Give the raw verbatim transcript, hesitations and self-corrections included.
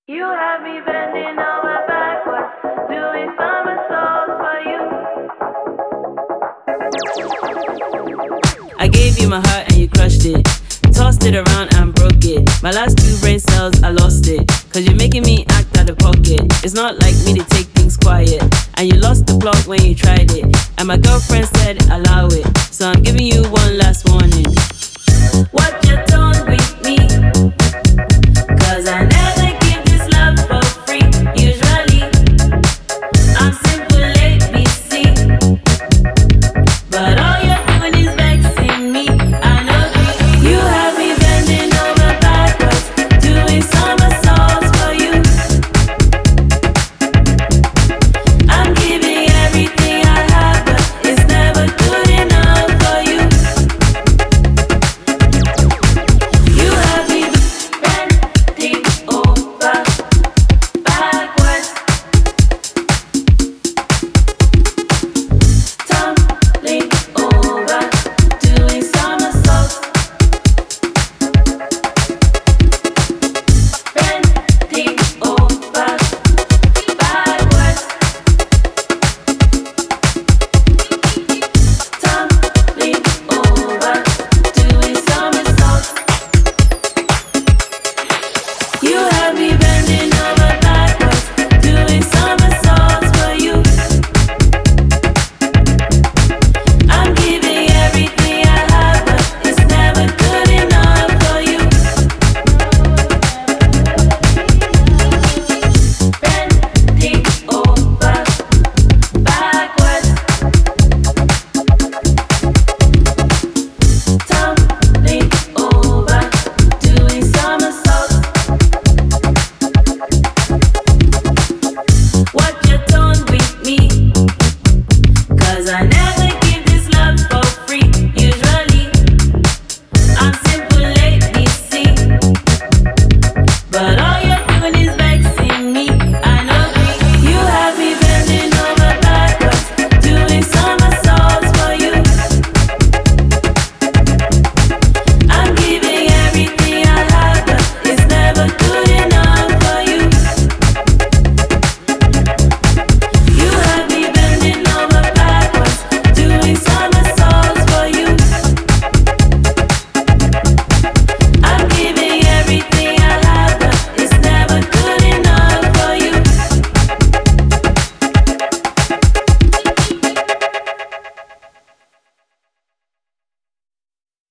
You have me bending over backwards, doing somersaults for you. I gave you my heart and you crushed it. Tossed it around and broke it. My last two brain cells, I lost it. Cause you're making me act out of pocket. It's not like me to take things quiet. And you lost the plot when you tried it. And my girlfriend said allow it. So I'm giving you one last warning. What